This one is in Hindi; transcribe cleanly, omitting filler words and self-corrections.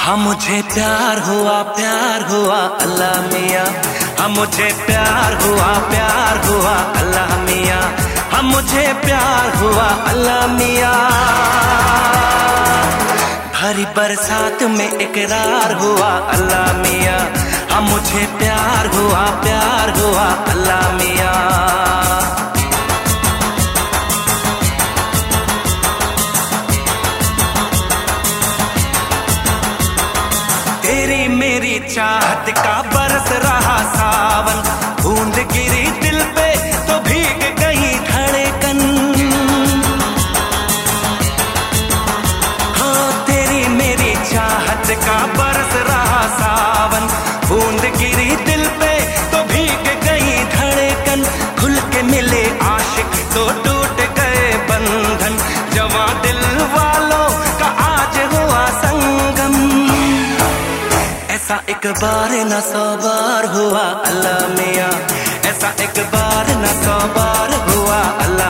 हाँ मुझे प्यार हुआ अल्लाह मियाँ। हाँ मुझे प्यार हुआ अल्लाह मियाँ। हाँ मुझे प्यार हुआ अल्लाह मियाँ। भरी बरसात में इकरार हुआ अल्लाह मियाँ। हाँ मुझे प्यार हुआ अल्लाह मियाँ। तेरी मेरी चाहत का बरस रहा सावन, बूंद गिरी दिल पे तो भीग गई धड़कन। हाँ तेरी मेरी चाहत का बरस रहा सावन, बूंद गिरी दिल पे तो भीग गई धड़कन। खुल के मिले आशिक तो टूट गए बंधन, जवां दिल वालों का आज हुआ संगम। ऐसा एक बार न 100 बार हुआ अल्लाह मियाँ। ऐसा एक बार न 100 बार हुआ अल्लाह